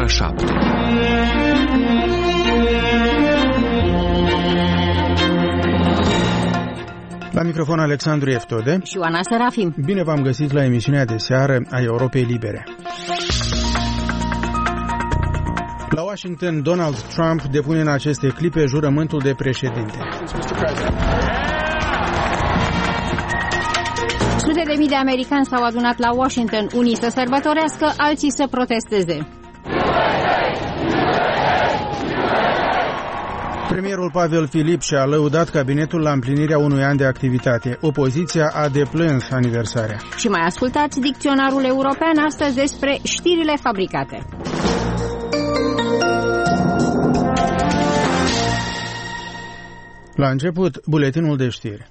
ora 7. La microfon Alexandru Eftode și Oana Serafim. Bine v-am găsit la emisiunea de seară a Europei Libere. La Washington, Donald Trump depune în aceste clipe jurământul de președinte. Sute de mii de americani s-au adunat la Washington, unii să sărbătorească, alții să protesteze. Premierul Pavel Filip și-a lăudat cabinetul la împlinirea unui an de activitate. Opoziția a deplâns aniversarea. Și mai ascultați dicționarul european astăzi despre știrile fabricate. La început, buletinul de știri.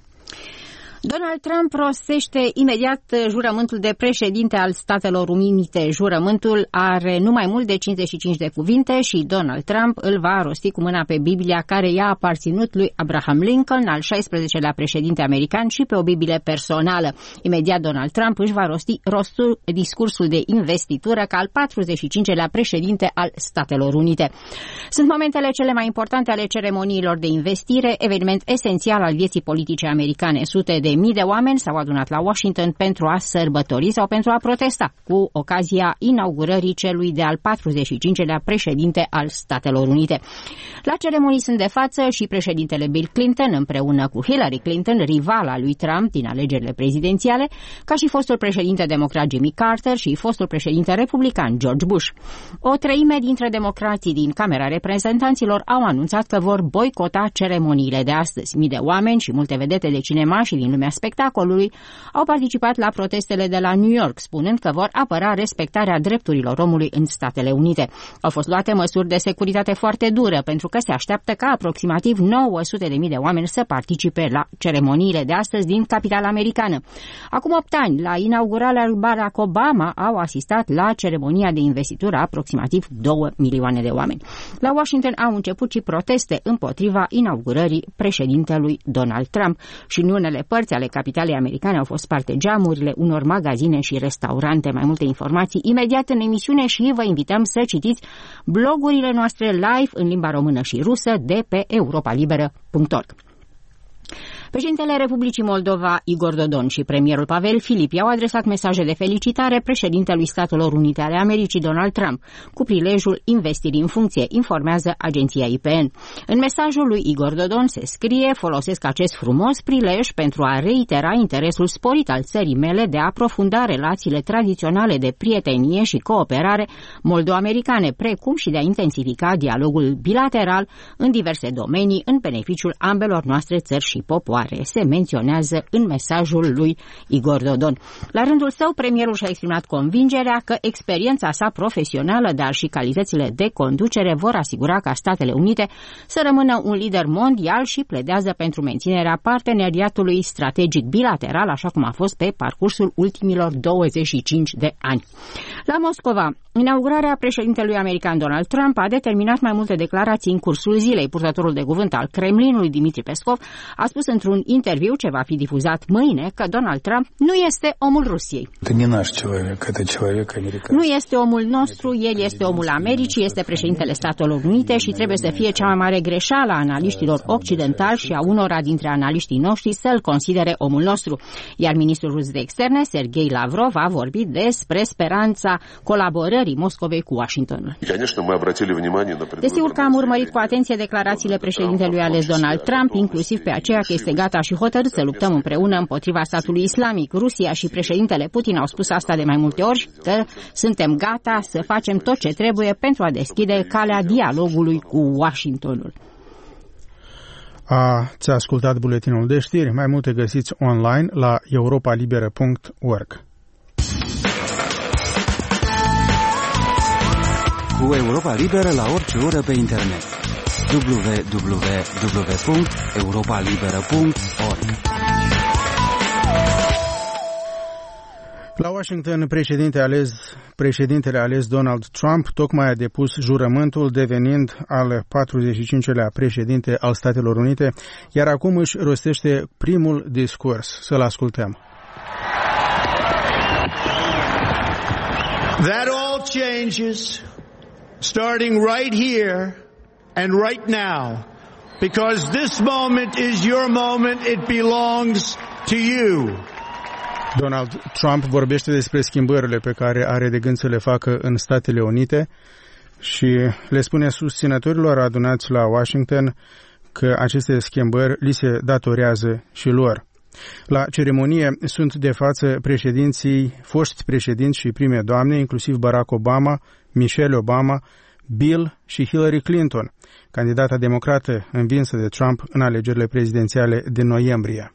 Donald Trump rostește imediat jurământul de președinte al Statelor Unite. Jurământul are nu mai mult de 55 de cuvinte și Donald Trump îl va rosti cu mâna pe Biblia care i-a aparținut lui Abraham Lincoln, al 16-lea președinte american, și pe o Biblie personală. Imediat Donald Trump își va rosti discursul de investitură ca al 45-lea președinte al Statelor Unite. Sunt momentele cele mai importante ale ceremoniilor de investire, eveniment esențial al vieții politice americane. Sute de mii de oameni s-au adunat la Washington pentru a sărbători sau pentru a protesta cu ocazia inaugurării celui de-al 45-lea președinte al Statelor Unite. La ceremonii sunt de față și președintele Bill Clinton împreună cu Hillary Clinton, rivala lui Trump din alegerile prezidențiale, ca și fostul președinte democrat Jimmy Carter și fostul președinte republican George Bush. O treime dintre democrații din Camera Reprezentanților au anunțat că vor boicota ceremoniile de astăzi. Mii de oameni și multe vedete de cinema și din lumea spectacolului au participat la protestele de la New York, spunând că vor apăra respectarea drepturilor omului în Statele Unite. Au fost luate măsuri de securitate foarte dură, pentru că se așteaptă ca aproximativ 900.000 de oameni să participe la ceremoniile de astăzi din capitala americană. Acum 8 ani, la inaugurarea lui Barack Obama, au asistat la ceremonia de investitură aproximativ 2 milioane de oameni. La Washington au început și proteste împotriva inaugurării președintelui Donald Trump și în unele părți ale capitalei americane au fost sparte geamurile unor magazine și restaurante. Mai multe informații imediat în emisiune și vă invităm să citiți blogurile noastre live în limba română și rusă de pe europalibera.org. Președintele Republicii Moldova, Igor Dodon, și premierul Pavel Filip i-au adresat mesaje de felicitare președintelui Statelor Unite ale Americii, Donald Trump, cu prilejul investirii în funcție, informează agenția IPN. În mesajul lui Igor Dodon se scrie: folosesc acest frumos prilej pentru a reitera interesul sporit al țării mele de a aprofunda relațiile tradiționale de prietenie și cooperare moldo-americane, precum și de a intensifica dialogul bilateral în diverse domenii în beneficiul ambelor noastre țări și popoare, se menționează în mesajul lui Igor Dodon. La rândul său, premierul și-a exprimat convingerea că experiența sa profesională, dar și calitățile de conducere vor asigura ca Statele Unite să rămână un lider mondial și pledează pentru menținerea parteneriatului strategic bilateral, așa cum a fost pe parcursul ultimilor 25 de ani. La Moscova, inaugurarea președintelui american Donald Trump a determinat mai multe declarații în cursul zilei. Purtătorul de cuvânt al Kremlinului, Dmitri Peskov, a spus într-un interviu ce va fi difuzat mâine că Donald Trump nu este omul Rusiei. Nu este omul nostru, el este omul Americii, este președintele Statelor Unite și trebuie să fie cea mai mare greșeală a analiștilor occidentali și a unora dintre analiștii noștri să-l considere omul nostru. Iar ministrul rus de externe, Sergei Lavrov, a vorbit despre speranța colaborării Moscovei cu Washingtonul. Desigur că am urmărit cu atenție declarațiile președintelui ales Donald Trump, inclusiv pe aceea că este gata și hotărât să luptăm împreună împotriva statului islamic. Rusia și președintele Putin au spus asta de mai multe ori, că suntem gata să facem tot ce trebuie pentru a deschide calea dialogului cu Washingtonul. Ați ascultat buletinul de știri. Mai multe găsiți online la europalibera.org. Cu Europa Liberă la orice oră pe internet. www.europalibera.org. La Washington, președintele ales Donald Trump tocmai a depus jurământul devenind al 45-lea președinte al Statelor Unite, iar acum își rostește primul discurs. Să-l ascultăm. That all changes starting right here and right now, because this moment is your moment, it belongs to you. Donald Trump vorbește despre schimbările pe care are de gând să le facă în Statele Unite și le spune susținătorilor adunați la Washington că aceste schimbări li se datorează și lor. La ceremonie sunt de față președinții, foști președinți și prime doamne, inclusiv Barack Obama, Michelle Obama, Bill și Hillary Clinton, candidata democrată învinsă de Trump în alegerile prezidențiale din noiembrie.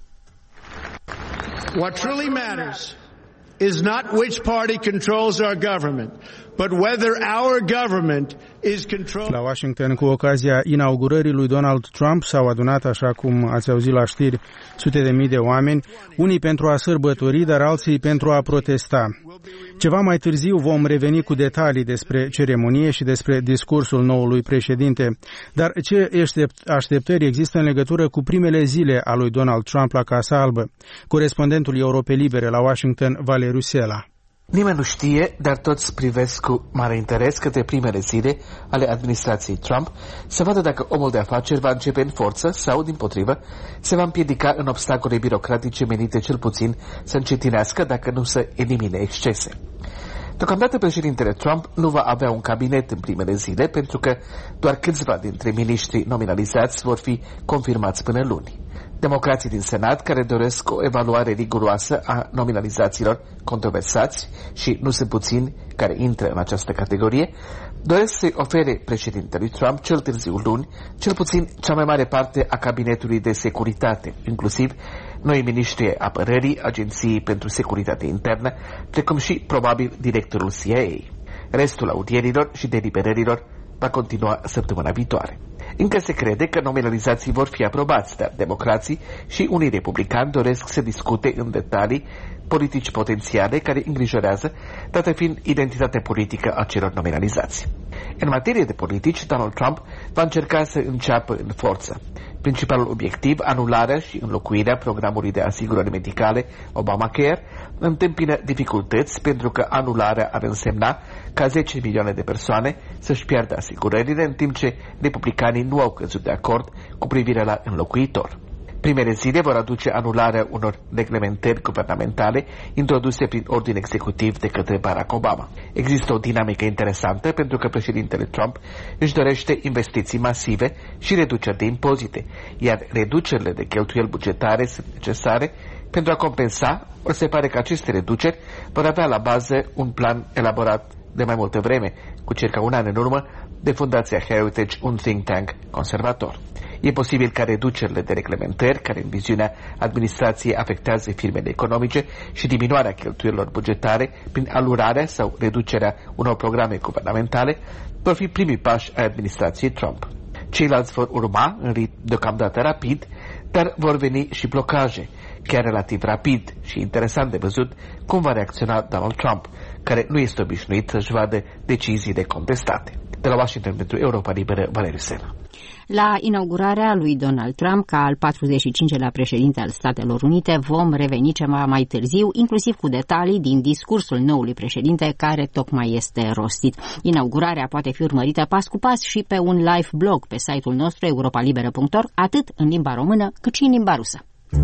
What truly matters is not which party controls our government, but whether our government is controlled. La Washington, cu ocazia inaugurării lui Donald Trump, s-au adunat, așa cum ați auzit la știri, sute de mii de oameni, unii pentru a sărbători, dar alții pentru a protesta. Ceva mai târziu vom reveni cu detalii despre ceremonie și despre discursul noului președinte. Dar ce așteptări există în legătură cu primele zile a lui Donald Trump la Casa Albă? Corespondentul Europei Libere la Washington, Valeriu Sela. Nimeni nu știe, dar toți privesc cu mare interes către primele zile ale administrației Trump să vadă dacă omul de afaceri va începe în forță sau, dimpotrivă, se va împiedica în obstacole birocratice menite cel puțin să încetinească, dacă nu să elimine excese. Deocamdată președintele Trump nu va avea un cabinet în primele zile pentru că doar câțiva dintre miniștrii nominalizați vor fi confirmați până luni. Democrații din Senat, care doresc o evaluare riguroasă a nominalizațiilor controversați și nu sunt puțini care intră în această categorie, doresc să-i ofere președintelui Trump cel târziu luni, cel puțin cea mai mare parte a cabinetului de securitate, inclusiv noi miniștri apărării, Agenției pentru Securitate Internă, precum și, probabil, directorul CIA. Restul audierilor și deliberărilor va continua săptămâna viitoare. Încă se crede că nominalizații vor fi aprobați, dar democrații și unii republicani doresc să discute în detalii politici potențiale care îngrijorează, dată fiind identitatea politică a celor nominalizați. În materie de politici, Donald Trump va încerca să înceapă în forță. Principalul obiectiv, anularea și înlocuirea programului de asigurări medicale Obamacare, întâmpină dificultăți pentru că anularea ar însemna ca 10 milioane de persoane să-și piardă asigurările, în timp ce republicanii nu au căzut de acord cu privire la înlocuitor. Primele zile vor aduce anularea unor reglementări guvernamentale introduse prin ordin executiv de către Barack Obama. Există o dinamică interesantă pentru că președintele Trump își dorește investiții masive și reduceri de impozite, iar reducerile de cheltuieli bugetare sunt necesare pentru a compensa, ori se pare că aceste reduceri vor avea la bază un plan elaborat de mai multă vreme, cu circa un an în urmă, de Fundația Heritage, un think tank conservator. E posibil ca reducerile de reglementări, care în viziunea administrației afectează firmele economice, și diminuarea cheltuielilor bugetare prin alurarea sau reducerea unor programe guvernamentale vor fi primii pași ai administrației Trump. Ceilalți vor urma în ritm deocamdată rapid, dar vor veni și blocaje, chiar relativ rapid, și interesant de văzut cum va reacționa Donald Trump, care nu este obișnuit să-și vadă deciziile contestate. De la Washington pentru Europa Liberă, Valeriu Sela. La inaugurarea lui Donald Trump ca al 45-lea președinte al Statelor Unite vom reveni ceva mai târziu, inclusiv cu detalii din discursul noului președinte care tocmai este rostit. Inaugurarea poate fi urmărită pas cu pas și pe un live blog pe site-ul nostru europalibera.org, atât în limba română cât și în limba rusă.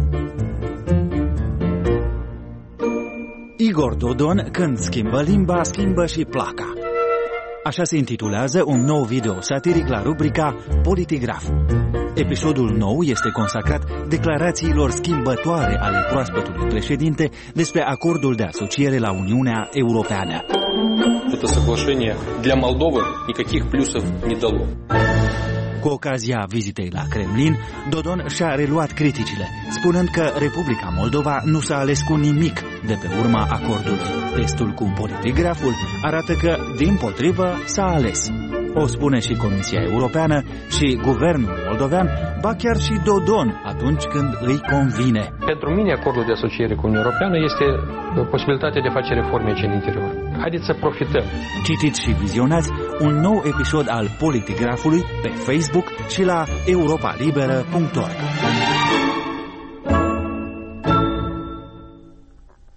Igor Dodon, când schimbă limba, schimbă și placa. Așa se intitulează un nou video satiric la rubrica Politigraf. Episodul nou este consacrat declarațiilor schimbătoare ale proaspătului președinte despre acordul de asociere la Uniunea Europeană. Это соглашение для Молдовы никаких плюсов не дало. Cu ocazia vizitei la Kremlin, Dodon și-a reluat criticile, spunând că Republica Moldova nu s-a ales cu nimic de pe urma acordului. Testul cu Politigraful arată că, dimpotrivă, s-a ales. O spune și Comisia Europeană și Guvernul moldovean, ba chiar și Dodon atunci când îi convine. Pentru mine, acordul de asociere cu Uniunea Europeană este posibilitatea de a face reforme aici în interior. Haideți să profităm. Citiți și vizionați un nou episod al Politigrafului pe Facebook și la europalibera.org.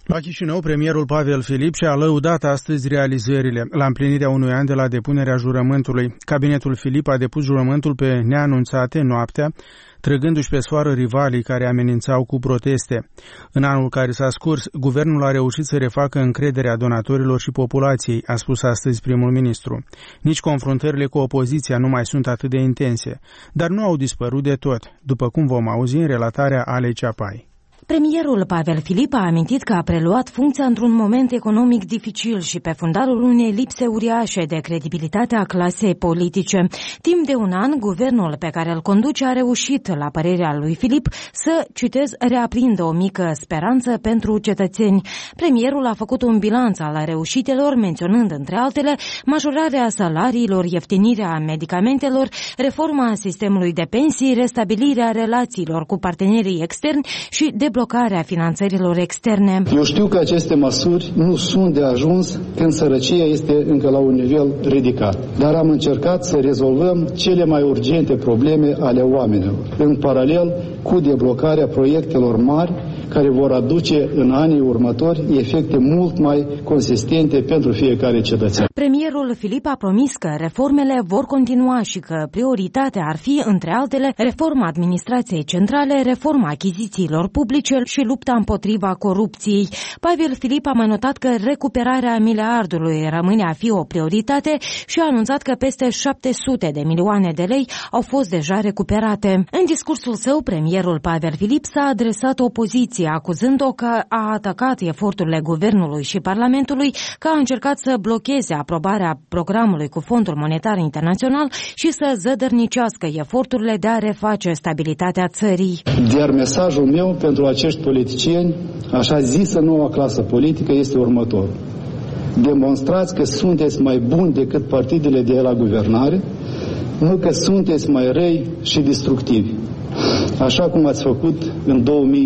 La Chișinău, premierul Pavel Filip și-a lăudat astăzi realizările la împlinirea unui an de la depunerea jurământului. Cabinetul Filip a depus jurământul pe neanunțate noaptea, trăgându-și pe sfoară rivalii care amenințau cu proteste. În anul care s-a scurs, guvernul a reușit să refacă încrederea donatorilor și populației, a spus astăzi primul ministru. Nici confruntările cu opoziția nu mai sunt atât de intense, dar nu au dispărut de tot, după cum vom auzi în relatarea Alei Ceapai. Premierul Pavel Filip a amintit că a preluat funcția într-un moment economic dificil și pe fundalul unei lipse uriașe de credibilitate a clasei politice. Timp de un an, guvernul pe care îl conduce a reușit, la părerea lui Filip, să, citez, reaprindă o mică speranță pentru cetățeni. Premierul a făcut un bilanț al reușitelor, menționând, între altele, majorarea salariilor, ieftinirea medicamentelor, reforma sistemului de pensii, restabilirea relațiilor cu partenerii externi și deblocarea finanțărilor externe. Eu știu că aceste măsuri nu sunt de ajuns când sărăcia este încă la un nivel ridicat, dar am încercat să rezolvăm cele mai urgente probleme ale oamenilor, în paralel cu deblocarea proiectelor mari care vor aduce în anii următori efecte mult mai consistente pentru fiecare cetățean. Premierul Filip a promis că reformele vor continua și că prioritatea ar fi, între altele, reforma administrației centrale, reforma achizițiilor publice și lupta împotriva corupției. Pavel Filip a mai notat că recuperarea miliardului rămâne a fi o prioritate și a anunțat că peste 700 de milioane de lei au fost deja recuperate. În discursul său, premierul Pavel Filip s-a adresat opoziției, acuzând-o că a atacat eforturile guvernului și Parlamentului, că a încercat să blocheze aprobarea programului cu Fondul Monetar Internațional și să zădărnicească eforturile de a reface stabilitatea țării. Iar mesajul meu pentru acești politicieni, așa zisă noua clasă politică, este următorul. Demonstrați că sunteți mai buni decât partidele de la guvernare, nu că sunteți mai răi și destructivi, așa cum ați făcut în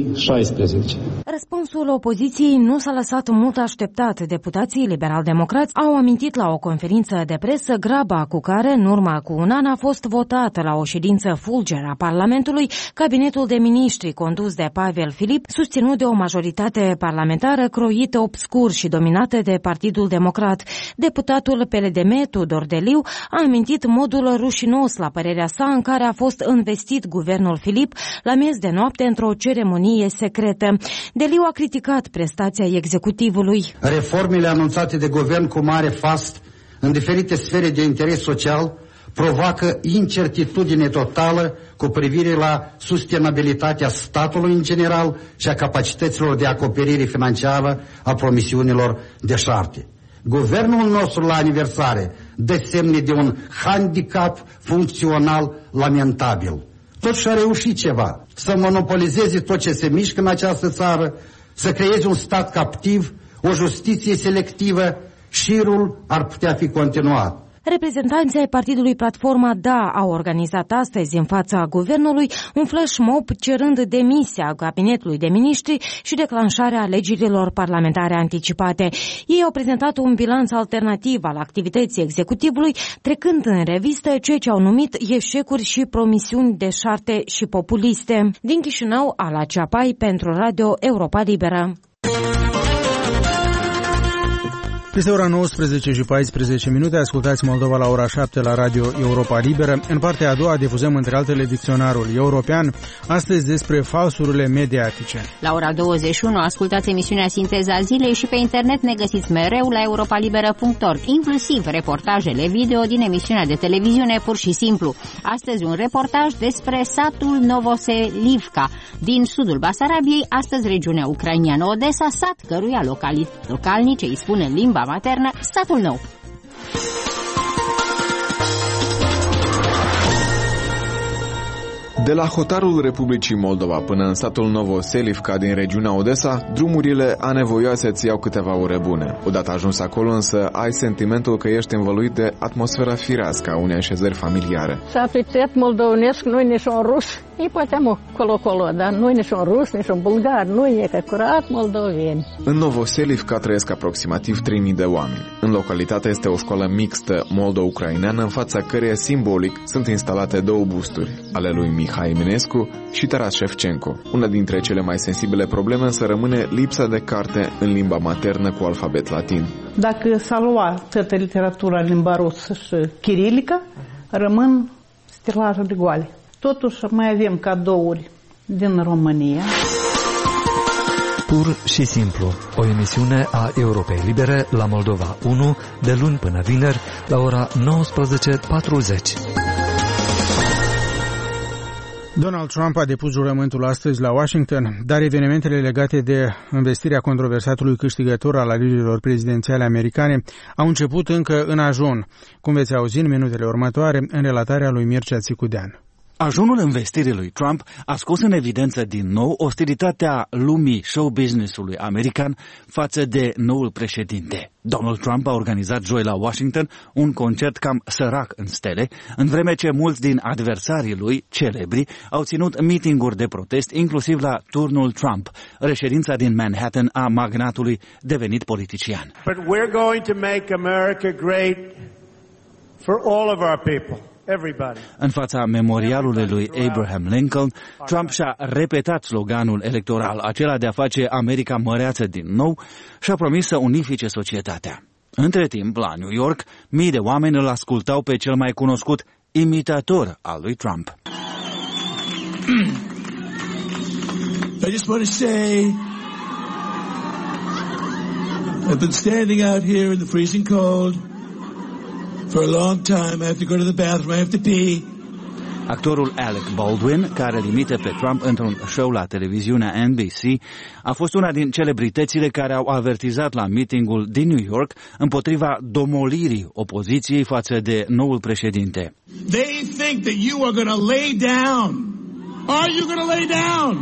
2016. Răspunsul opoziției nu s-a lăsat mult așteptat. Deputații liberal-democrați au amintit la o conferință de presă graba cu care, în urmă cu un an, a fost votată la o ședință fulger a Parlamentului cabinetul de miniștri condus de Pavel Filip, susținut de o majoritate parlamentară croită obscur și dominată de Partidul Democrat. Deputatul PLDM, Tudor Deliu, a amintit modul rușinos, la părerea sa, în care a fost investit guvernul Filip la miez de noapte într-o ceremonie secretă. Deliu a criticat prestația executivului. Reformele anunțate de guvern cu mare fast în diferite sfere de interes social provoacă incertitudine totală cu privire la sustenabilitatea statului în general și a capacităților de acoperire financiară a promisiunilor deșarte. Guvernul nostru la aniversare dă semne de un handicap funcțional lamentabil. Totuși a reușit ceva, să monopolizeze tot ce se mișcă în această țară, să creeze un stat captiv, o justiție selectivă, șirul ar putea fi continuat. Reprezentanții ai partidului Platforma Da au organizat astăzi în fața guvernului un flash mob cerând demisia cabinetului de miniștri și declanșarea alegerilor parlamentare anticipate. Ei au prezentat un bilanț alternativ al activității executivului, trecând în revistă ceea ce au numit eșecuri și promisiuni deșarte și populiste. Din Chișinău, Ala Ceapai pentru Radio Europa Liberă. Este ora 19 și 14 minute, ascultați Moldova la ora 7 la Radio Europa Liberă. În partea a doua difuzăm între altele dicționarul european, astăzi despre falsurile mediatice. La ora 21 ascultați emisiunea Sinteza Zilei și pe internet ne găsiți mereu la europalibera.org, inclusiv reportajele video din emisiunea de televiziune Pur și Simplu. Astăzi un reportaj despre satul Novoselivka din sudul Basarabiei, astăzi regiunea ucraineană Odessa, sat căruia localnicii îi spun în limba maternă satul nou. De la hotarul Republicii Moldova până în satul Novoselivka din regiunea Odessa, drumurile anevoioase îți iau câteva ore bune. Odată ajuns acolo însă, ai sentimentul că ești învăluit de atmosfera firească a unei așezări familiare. Satul moldovnesc, nu e nici un rus, e poate colo, dar nu e nici un rus, nici un bulgar, nu e că curat moldoveni. În Novoselivka trăiesc aproximativ 3000 de oameni. În localitate este o școală mixtă moldo-ucraineană, în fața căreia simbolic sunt instalate două busturi ale lui Mihai. Mihai Eminescu și Taras Shevchenko. Una dintre cele mai sensibile probleme însă rămâne lipsa de carte în limba maternă cu alfabet latin. Dacă s-a luat toată literatura în limba rusă și chirilică, rămân stilajele goale. Totuși mai avem cadouri din România. Pur și simplu, o emisiune a Europei Libere la Moldova 1, de luni până vineri, la ora 19:40. Donald Trump a depus jurământul astăzi la Washington, dar evenimentele legate de investirea controversatului câștigător al alegerilor prezidențiale americane au început încă în ajun, cum veți auzi în minutele următoare în relatarea lui Mircea Țicudean. Ajunul investirii lui Trump a scos în evidență din nou ostilitatea lumii show business-ului american față de noul președinte. Donald Trump a organizat joi la Washington un concert cam sărac în stele, în vreme ce mulți din adversarii lui, celebri, au ținut meeting-uri de protest, inclusiv la turnul Trump, reședința din Manhattan a magnatului devenit politician. But we're going to make America great for all of our people. Everybody. În fața memorialului lui Abraham Lincoln, Trump și-a repetat sloganul electoral, acela de a face America măreață din nou, și a promis să unifice societatea. Între timp, la New York, mii de oameni îl ascultau pe cel mai cunoscut imitator al lui Trump. I just want to say, I've been standing out here in the freezing cold for a long time. I have to go to the bathroom. I have to pee. Actorul Alec Baldwin, care îl imite pe Trump într-un show la televiziunea NBC, a fost una din celebritățile care au avertizat la meetingul din New York împotriva domolirii opoziției față de noul președinte. They think that you are going to lay down. Are you going to lay down?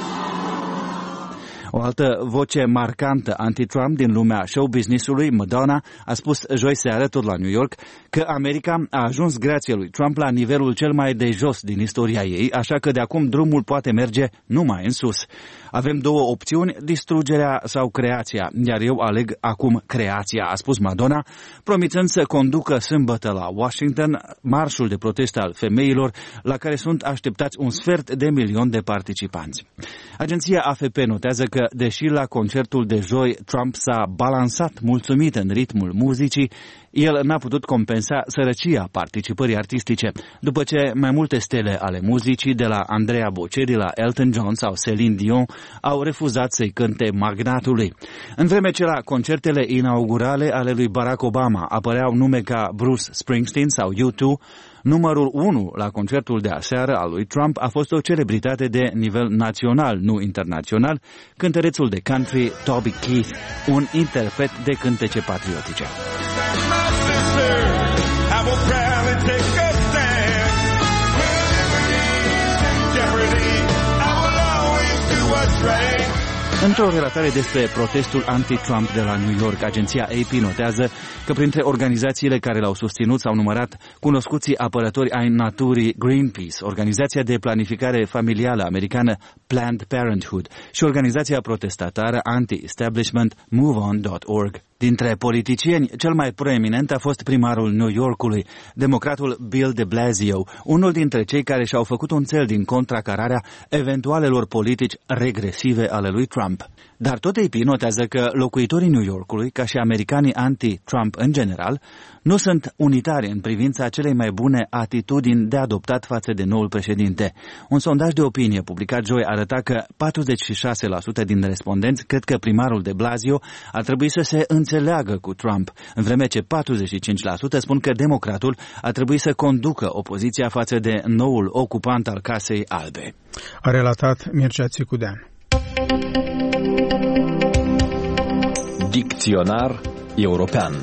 O altă voce marcantă anti-Trump din lumea show business-ului, Madonna, a spus joi seară tot la New York că America a ajuns grație lui Trump la nivelul cel mai de jos din istoria ei, așa că de acum drumul poate merge numai în sus. Avem două opțiuni, distrugerea sau creația, iar eu aleg acum creația, a spus Madonna, promițând să conducă sâmbătă la Washington marșul de protest al femeilor, la care sunt așteptați 1,5 milion de participanți. Agenția AFP notează că, deși la concertul de joi Trump s-a balansat mulțumit în ritmul muzicii, el n-a putut compensa sărăcia participării artistice, după ce mai multe stele ale muzicii, de la Andrea Bocelli la Elton John sau Celine Dion, au refuzat să-i cânte magnatului. În vreme ce la concertele inaugurale ale lui Barack Obama apăreau nume ca Bruce Springsteen sau U2, numărul 1 la concertul de aseară al lui Trump a fost o celebritate de nivel național, nu internațional, cântărețul de country Toby Keith, un interpret de cântece patriotice. Într-o relatare despre protestul anti-Trump de la New York, agenția AP notează că printre organizațiile care l-au susținut s-au numărat cunoscuții apărători ai naturii Greenpeace, organizația de planificare familială americană Planned Parenthood și organizația protestatară anti-establishment MoveOn.org. Dintre politicieni, cel mai proeminent a fost primarul New Yorkului, democratul Bill de Blasio, unul dintre cei care și-au făcut un țel din contracararea eventualelor politici regresive ale lui Trump. Dar tot AP notează că locuitorii New Yorkului, ca și americanii anti-Trump în general, nu sunt unitari în privința celei mai bune atitudini de adoptat față de noul președinte. Un sondaj de opinie publicat joi arăta că 46% din respondenți cred că primarul de Blasio ar trebui să se înțeleagă cu Trump, în vreme ce 45% spun că democratul ar trebui să conducă opoziția față de noul ocupant al Casei Albe. A relatat Mircea Țicudean. Dicționar european.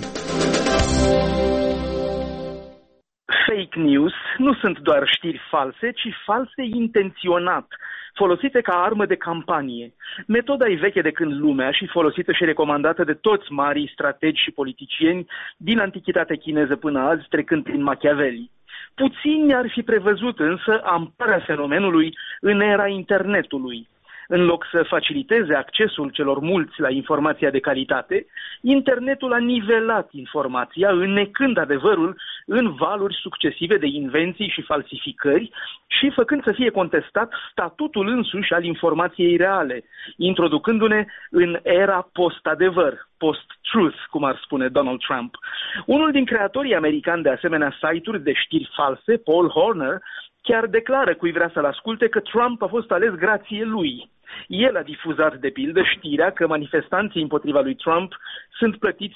Fake news nu sunt doar știri false, ci false intenționat, folosite ca armă de campanie. Metoda e veche de când lumea și folosită și recomandată de toți marii strategi și politicieni din antichitatea chineză până azi, trecând prin Machiavelli. Puțini ar fi prevăzut însă amploarea fenomenului în era internetului. În loc să faciliteze accesul celor mulți la informația de calitate, internetul a nivelat informația, înnecând adevărul în valuri succesive de invenții și falsificări și făcând să fie contestat statutul însuși al informației reale, introducându-ne în era post-adevăr, post-truth, cum ar spune Donald Trump. Unul din creatorii americani de asemenea site-uri de știri false, Paul Horner, chiar declară cui vrea să-l asculte că Trump a fost ales grație lui. El a difuzat, de pildă, știrea că manifestanții împotriva lui Trump sunt plătiți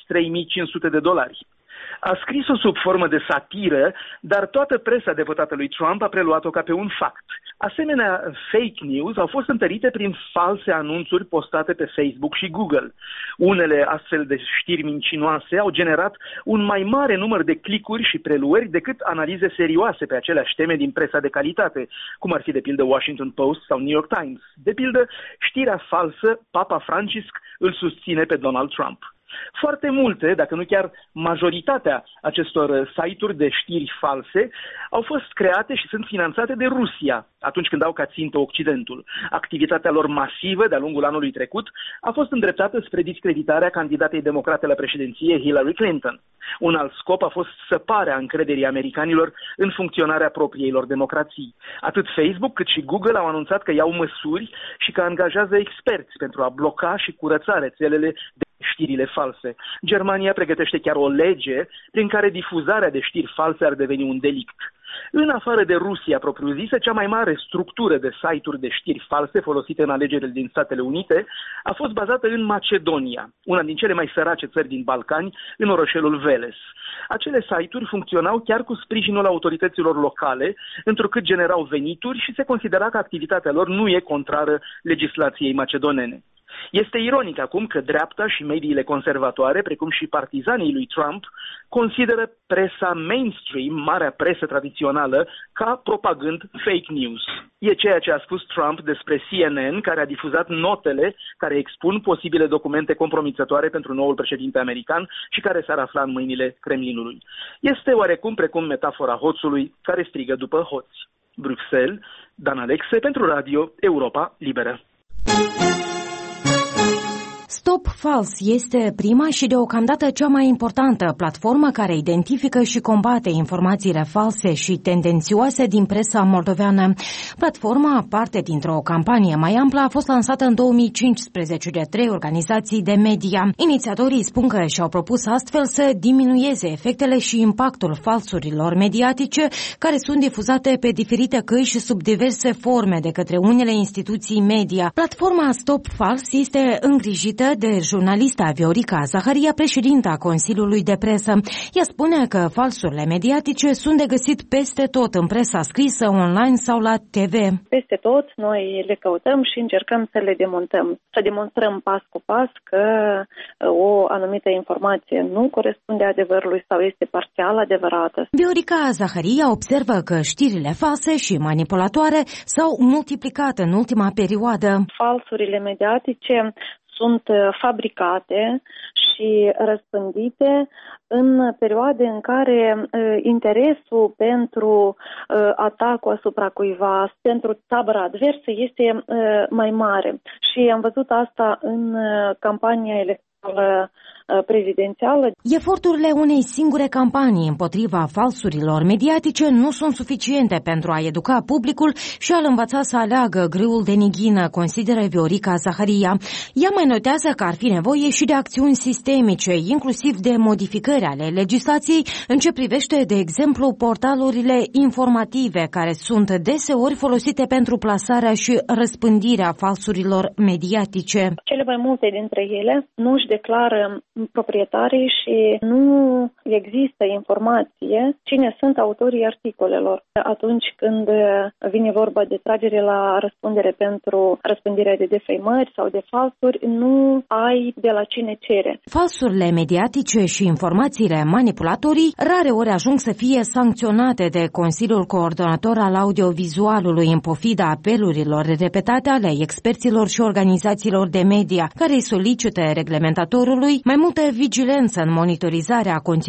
$3.500. A scris-o sub formă de satiră, dar toată presa devotată lui Trump a preluat-o ca pe un fact. Asemenea, fake news au fost întărite prin false anunțuri postate pe Facebook și Google. Unele astfel de știri mincinoase au generat un mai mare număr de clicuri și preluări decât analize serioase pe aceleași teme din presa de calitate, cum ar fi de pildă Washington Post sau New York Times. De pildă, știrea falsă, Papa Francisc îl susține pe Donald Trump. Foarte multe, dacă nu chiar majoritatea acestor site-uri de știri false au fost create și sunt finanțate de Rusia atunci când au ca țintă Occidentul. Activitatea lor masivă de-a lungul anului trecut a fost îndreptată spre discreditarea candidatei democrate la președinție Hillary Clinton. Un alt scop a fost săparea încrederii americanilor în funcționarea propriilor democrații. Atât Facebook cât și Google au anunțat că iau măsuri și că angajează experți pentru a bloca și curăța rețelele de știrile false. Germania pregătește chiar o lege prin care difuzarea de știri false ar deveni un delict. În afară de Rusia propriu-zisă, cea mai mare structură de site-uri de știri false folosite în alegerile din Statele Unite a fost bazată în Macedonia, una din cele mai sărace țări din Balcani, în orășelul Veles. Acele site-uri funcționau chiar cu sprijinul autorităților locale, întrucât generau venituri și se considera că activitatea lor nu e contrară legislației macedonene. Este ironic acum că dreapta și mediile conservatoare, precum și partizanii lui Trump, consideră presa mainstream, marea presă tradițională, ca propagând fake news. E ceea ce a spus Trump despre CNN, care a difuzat notele care expun posibile documente compromițătoare pentru noul președinte american și care s-ar afla în mâinile Kremlinului. Este oarecum precum metafora hoțului care strigă după hoți. Bruxelles, Dan Alexe pentru Radio Europa Liberă. Stop False este prima și deocamdată cea mai importantă platformă care identifică și combate informațiile false și tendențioase din presa moldoveană. Platforma, parte dintr-o campanie mai amplă, a fost lansată în 2015 de 3 organizații de media. Inițiatorii spun că și-au propus astfel să diminueze efectele și impactul falsurilor mediatice care sunt difuzate pe diferite căi și sub diverse forme de către unele instituții media. Platforma Stop False este îngrijită de jurnalista Viorica Zaharia, președinta Consiliului de Presă. Ea spune că falsurile mediatice sunt de găsit peste tot în presa scrisă, online sau la TV. Peste tot noi le căutăm și încercăm să le demontăm. Să demonstrăm pas cu pas că o anumită informație nu corespunde adevărului sau este parțial adevărată. Viorica Zaharia observă că știrile false și manipulatoare s-au multiplicat în ultima perioadă. Falsurile mediatice sunt fabricate și răspândite în perioade în care interesul pentru atacul asupra cuiva, pentru tabăra adversă, este mai mare. Și am văzut asta în campania electorală prezidențială. Eforturile unei singure campanii împotriva falsurilor mediatice nu sunt suficiente pentru a educa publicul și a-l învăța să aleagă grâul de nighină, consideră Viorica Zaharia. Ea mai notează că ar fi nevoie și de acțiuni sistemice, inclusiv de modificări ale legislației în ce privește, de exemplu, portalurile informative, care sunt deseori folosite pentru plasarea și răspândirea falsurilor mediatice. Cele mai multe dintre ele nu își declară proprietarii și nu există informație cine sunt autorii articolelor. Atunci când vine vorba de tragere la răspundere pentru răspândirea de defăimări sau de falsuri, nu ai de la cine cere. Falsurile mediatice și informațiile manipulatorii rare ori ajung să fie sancționate de Consiliul Coordonator al Audiovizualului în pofida apelurilor repetate ale experților și organizațiilor de media, care îi solicită reglementatorului mai multă vigilență în monitorizarea conținutului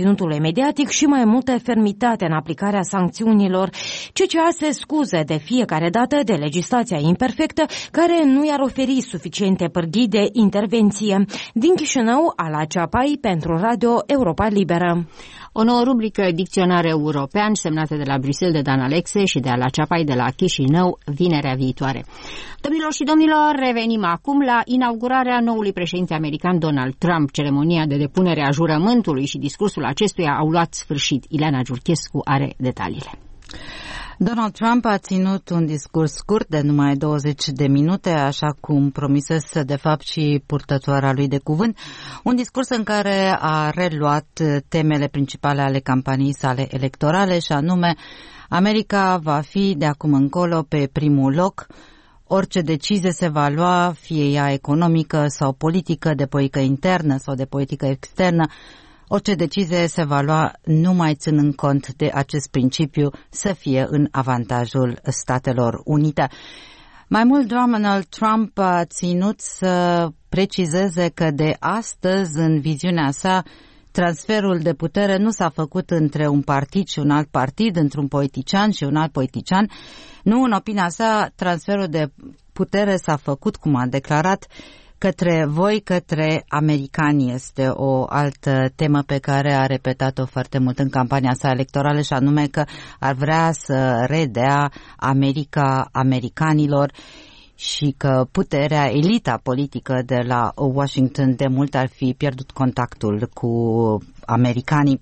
conținutului mediatic și mai multă fermitate în aplicarea sancțiunilor. CCA se scuze de fiecare dată de legislația imperfectă care nu i-ar oferi suficiente pârghii de intervenție. Din Chișinău, Ala Ceapai pentru Radio Europa Liberă. O nouă rubrică Dicționar European semnată de la Bruxelles de Dan Alexe și de Ala Ceapai de la Chișinău vinerea viitoare. Domnilor și domnilor, revenim acum la inaugurarea noului președinte american Donald Trump. Ceremonia de depunere a jurământului și discursul acestuia au luat sfârșit. Ileana Giurchescu are detaliile. Donald Trump a ținut un discurs scurt de numai 20 de minute, așa cum promisese de fapt și purtătoarea lui de cuvânt, un discurs în care a reluat temele principale ale campaniei sale electorale, și anume America va fi de acum încolo pe primul loc. Orice decizie se va lua, fie ea economică sau politică, de politică internă sau de politică externă, orice decizie se va lua numai ținând cont de acest principiu să fie în avantajul Statelor Unite. Mai mult, Donald Trump a ținut să precizeze că de astăzi, în viziunea sa, transferul de putere nu s-a făcut între un partid și un alt partid, între un politician și un alt politician. Nu, în opinia sa, transferul de putere s-a făcut, cum a declarat, către voi, către americani. Este o altă temă pe care a repetat-o foarte mult în campania sa electorală, și anume că ar vrea să redea America americanilor și că puterea, elita politică de la Washington de mult ar fi pierdut contactul cu americanii.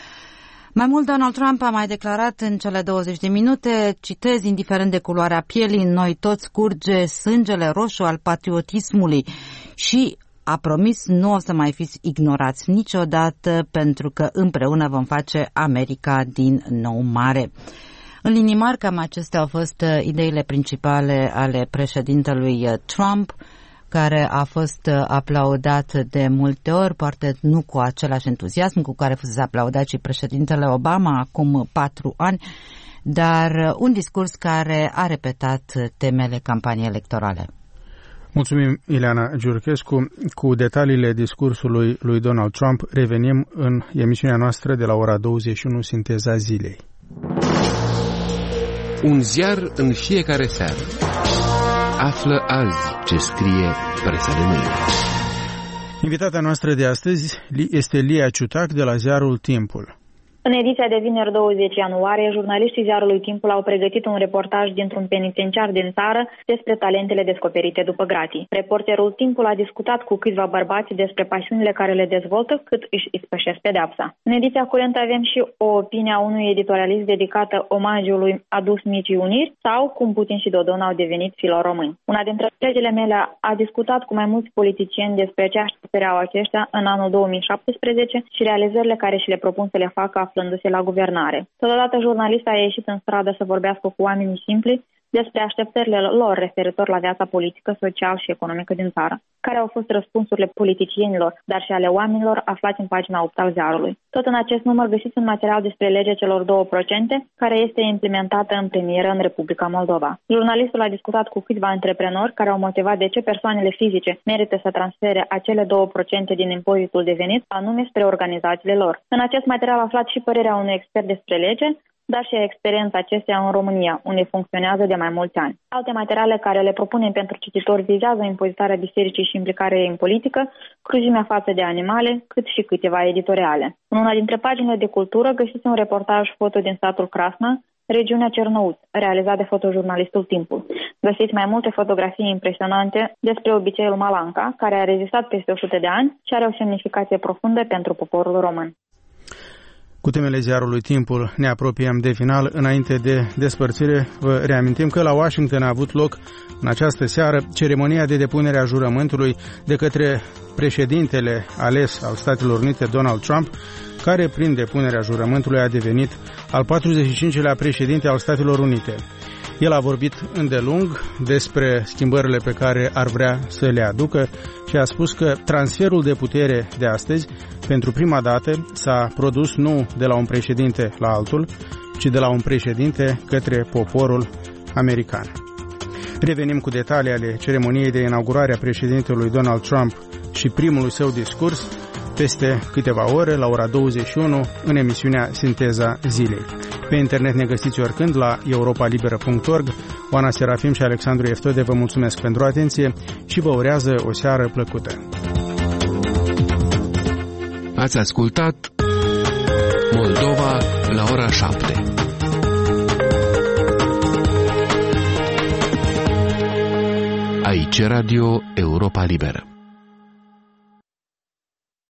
Mai mult, Donald Trump a mai declarat în cele 20 de minute, citez, indiferent de culoarea pielii, noi toți curge sângele roșu al patriotismului, și a promis nu o să mai fiți ignorați niciodată, pentru că împreună vom face America din nou mare. În linii mari, cam acestea au fost ideile principale ale președintelui Trump, care a fost aplaudat de multe ori, poate nu cu același entuziasm cu care fusese aplaudat și președintele Obama acum 4 ani, dar un discurs care a repetat temele campaniei electorale. Mulțumim, Ileana Giurchescu. Cu detaliile discursului lui Donald Trump revenim în emisiunea noastră de la ora 21, Sinteza Zilei. Un ziar în fiecare seară. Află azi ce scrie presa de mâine. Invitata noastră de astăzi este Lia Ciutac de la ziarul Timpul. În ediția de vineri 20 ianuarie, jurnaliștii ziarului Timpul au pregătit un reportaj dintr-un penitenciar din țară despre talentele descoperite după gratii. Reporterul Timpul a discutat cu câțiva bărbați despre pasiunile care le dezvoltă cât își ispășesc pedeapsa. În ediția curentă avem și o opinie a unui editorialist dedicată omagiului adus Micii Uniri sau cum Putin și Dodon au devenit filoromâni. Una dintre colegele mele a discutat cu mai mulți politicieni despre ce așteptăreau aceștia în anul 2017 și realizările care și le propun să le facă aflându-se la guvernare. Totodată, jurnalista a ieșit în stradă să vorbească cu oamenii simpli despre așteptările lor referitor la viața politică, social și economică din țară. Care au fost răspunsurile politicienilor, dar și ale oamenilor, aflați în pagina 8 al ziarului. Tot în acest număr găsiți un material despre legea celor 2%, care este implementată în premieră în Republica Moldova. Jurnalistul a discutat cu câțiva antreprenori care au motivat de ce persoanele fizice merită să transfere acele 2% din impozitul de venit anume spre organizațiile lor. În acest material aflați și părerea unui expert despre lege, dar și experiența acesteia în România, unde funcționează de mai mulți ani. Alte materiale care le propunem pentru cititori vizează impozitarea bisericii și implicarea ei în politică, cruzimea față de animale, cât și câteva editoriale. În una dintre paginile de cultură găsiți un reportaj foto din satul Crasna, regiunea Cernăuți, realizat de fotojurnalistul Timpul. Găsiți mai multe fotografii impresionante despre obiceiul Malanca, care a rezistat peste 100 de ani și are o semnificație profundă pentru poporul român. Cu temele ziarului Timpul ne apropiem de final. Înainte de despărțire, vă reamintim că la Washington a avut loc în această seară ceremonia de depunere a jurământului de către președintele ales al Statelor Unite, Donald Trump, care prin depunerea jurământului a devenit al 45-lea președinte al Statelor Unite. El a vorbit îndelung despre schimbările pe care ar vrea să le aducă și a spus că transferul de putere de astăzi, pentru prima dată, s-a produs nu de la un președinte la altul, ci de la un președinte către poporul american. Revenim cu detalii ale ceremoniei de inaugurare a președintelui Donald Trump și primului său discurs peste câteva ore, la ora 21, în emisiunea Sinteza Zilei. Pe internet ne găsiți oricând la europalibera.org. Oana Serafim și Alexandru Eftode vă mulțumesc pentru atenție și vă urează o seară plăcută. Ați ascultat Moldova la ora 7. Aici Radio Europa Liberă.